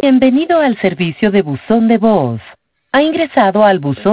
Bienvenido al servicio de buzón de voz. Ha ingresado al buzón